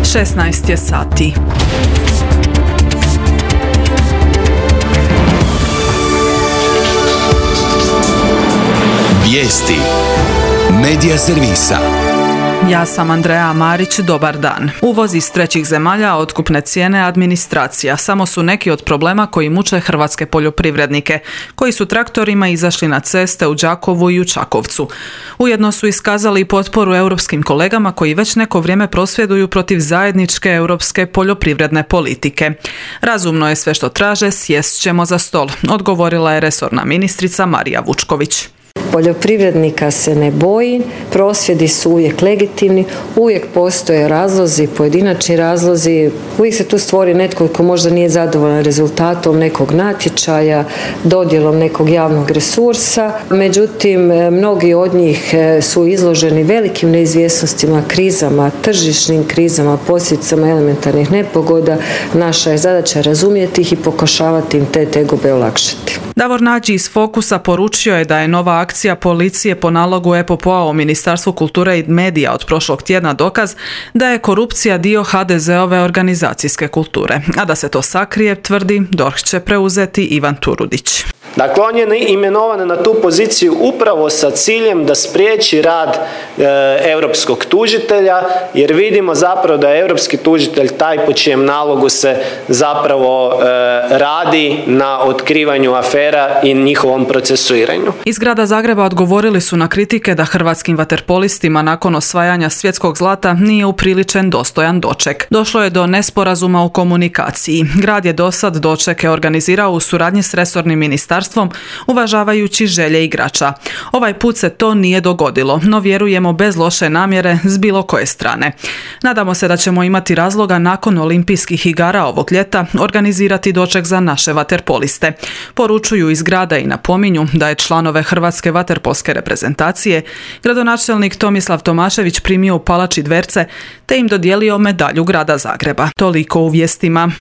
16 je sati. Vijesti Medija servisa. Ja sam Andreja Marić, dobar dan. Uvoz iz trećih zemalja, otkupne cijene, administracija samo su neki od problema koji muče hrvatske poljoprivrednike, koji su traktorima izašli na ceste u Đakovu i u Čakovcu. Ujedno su iskazali potporu europskim kolegama koji već neko vrijeme prosvjeduju protiv zajedničke europske poljoprivredne politike. Razumno je sve što traže, sjest ćemo za stol, odgovorila je resorna ministrica Marija Vučković. Poljoprivrednika se ne boji, prosvjedi su uvijek legitimni, uvijek postoje razlozi, pojedinačni razlozi, uvijek se tu stvori netko ko možda nije zadovoljan rezultatom nekog natječaja, dodjelom nekog javnog resursa. Međutim, mnogi od njih su izloženi velikim neizvjesnostima, krizama, tržišnim krizama, posljedicama elementarnih nepogoda. Naša je zadaća razumjeti ih i pokušavati im te tegobe olakšati. Davor Nađi iz Fokusa poručio je da je nova akcija policije po nalogu EPPO-a u Ministarstvu kulture i medija od prošlog tjedna dokaz da je korupcija dio HDZ-ove organizacijske kulture. A da se to sakrije, tvrdi, DORH će preuzeti Ivan Turudić. Dakle, on je imenovan na tu poziciju upravo sa ciljem da spriječi rad europskog tužitelja, jer vidimo zapravo da je europski tužitelj taj po čijem nalogu se zapravo radi na otkrivanju afera i njihovom procesuiranju. Iz grada Zagreba odgovorili su na kritike da hrvatskim vaterpolistima nakon osvajanja svjetskog zlata nije upriličen dostojan doček. Došlo je do nesporazuma u komunikaciji. Grad je dosad dočeke organizirao u suradnji s resornim ministarstvom, uvažavajući želje igrača. Ovaj put se to nije dogodilo, no vjerujemo bez loše namjere s bilo koje strane. Nadamo se da ćemo imati razloga nakon olimpijskih igara ovog ljeta organizirati doček za naše vaterpoliste. Poručuju iz grada i napominju da je članove hrvatske vaterpolske reprezentacije gradonačelnik Tomislav Tomašević primio u Palači Dverce te im dodijelio medalju grada Zagreba. Toliko u vijestima.